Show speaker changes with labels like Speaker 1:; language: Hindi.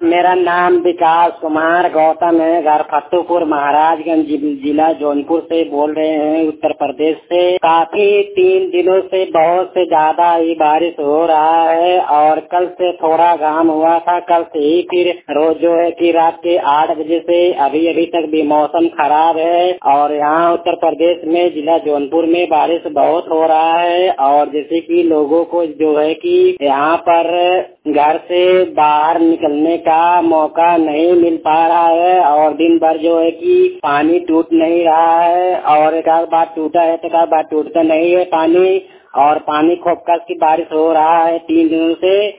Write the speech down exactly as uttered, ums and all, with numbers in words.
Speaker 1: मेरा नाम विकास कुमार गौतम है। घर फतेहपुर महाराजगंज जिला जौनपुर से बोल रहे हैं, उत्तर प्रदेश से। काफी तीन दिनों से बहुत से ज्यादा ही बारिश हो रहा है और कल से थोड़ा घाम हुआ था। कल से ही फिर रोज जो है कि रात के आठ बजे से अभी अभी तक भी मौसम खराब है और यहाँ उत्तर प्रदेश में जिला जौनपुर में बारिश बहुत हो रहा है। और जैसे कि लोगों को जो है कि यहाँ पर घर से बाहर निकलने का मौका नहीं मिल पा रहा है और दिन भर जो है कि पानी टूट नहीं रहा है और एक आध बार टूटा है तो एक आध बार टूटता नहीं है पानी। और पानी खूब कस की बारिश हो रहा है तीन दिनों से।